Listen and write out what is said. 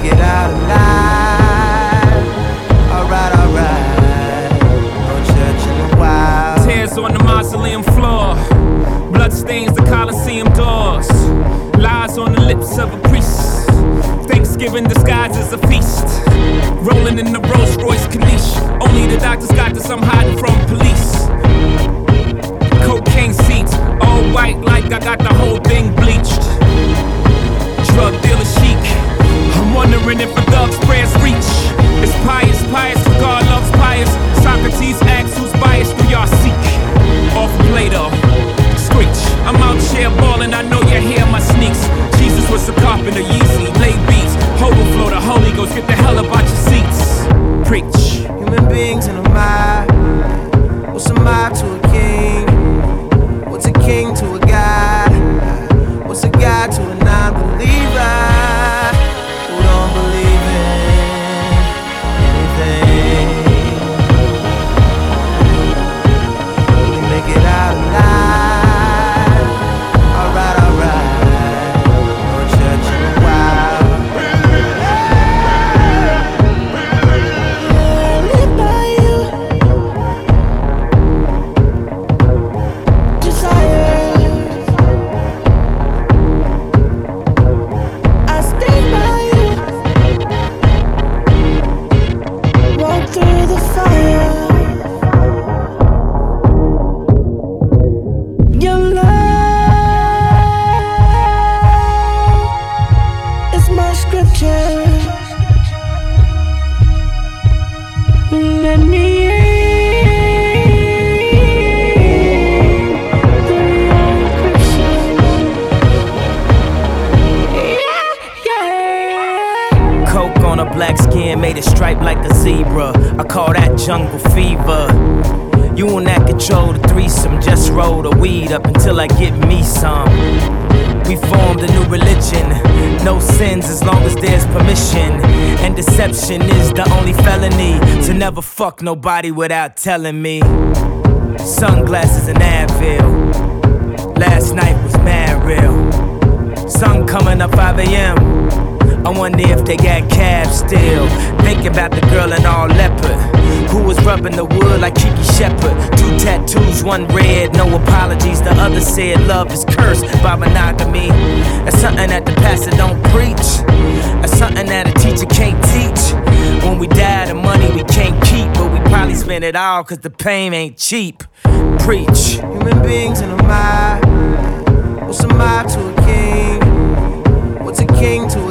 make it out alive. Alright, no church in a while. Tears on the mausoleum floor, blood stains the Coliseum doors, lies on the lips of a priest, Thanksgiving disguised as a feast, rolling in the Rolls Royce Caniche. Only the doctors got this, I'm hiding from police. Cocaine seats, all white like I got the whole thing bleached. Drug dealer chic, I'm wondering if a thug's prayers reach. It's pious, for God loves pious. Socrates asks who's biased, do y'all seek? Off Plato, screech. I'm out here ballin', I know you hear my sneaks. Jesus was a carpenter, Yeezy, laid beats. Overflow, the Holy Ghost, get the hell up out your seats. Preach. Human beings in a mob. What's a mob to a king? What's a king to a god? What's a god to a non-believer who don't believe in anything? We make it out alive. Alright, no church in a while. Live by you. Desire. I stay by you. Walk through the fire. Your love is my scripture. Let me in through your encryption. Yeah. Coke on a black skin, made it stripe like a zebra. I call that jungle fever. You and that control the threesome. Just roll the weed up until I get me some. We formed a new religion. No sins as long as there's permission. And deception is the only felony. To never fuck nobody without telling me. Sunglasses and Advil. Last night was mad real. Sun coming up 5 a.m. I wonder if they got cabs still. Think about the girl in all leopard who was rubbing the wood like Kiki Shepard. 2 tattoos, 1 red, no apologies. The other said love is cursed by monogamy. That's something that the pastor don't preach. That's something that a teacher can't teach. When we die, the money we can't keep, but we probably spend it all cause the pain ain't cheap. Preach. Human beings in a mob. What's a mob to a king? What's a king to a